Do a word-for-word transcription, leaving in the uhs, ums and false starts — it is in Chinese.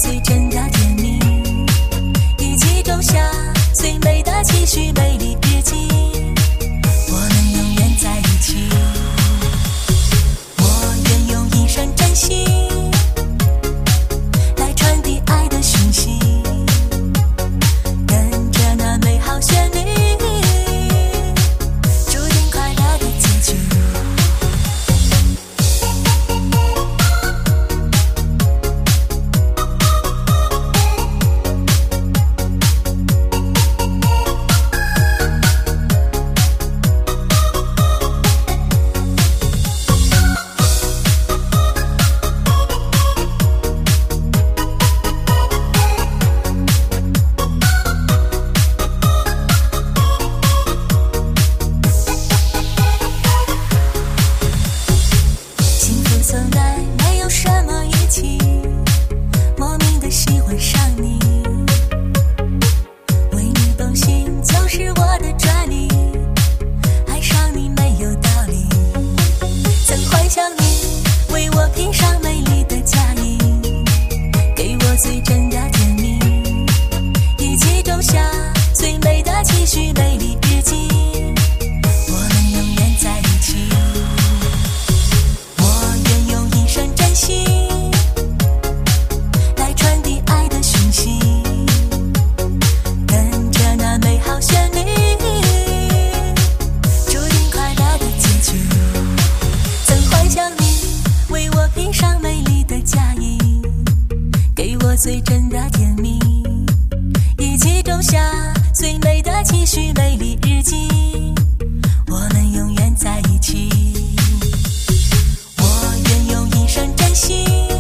最真的甜蜜，一起种下最美的期许，美丽日记，我们永远在一起。我愿用一生真心来传递爱的讯息，跟着那美好旋律，注定快乐的结局。从来没有什么预期，莫名的喜欢上你，为你动心就是我的专利，爱上你没有道理，曾幻想你为我披上美丽的嫁衣，给我最真的甜蜜，一起种下最美的期许，美丽日记，我们永远在一起。真心来传递爱的讯息，跟着那美好旋律，注定快乐的结局。曾幻想你为我披上美丽的嫁衣，给我最真的甜蜜，一起种下最美的期许，美丽日记，我们永远在一起。我愿用一生真心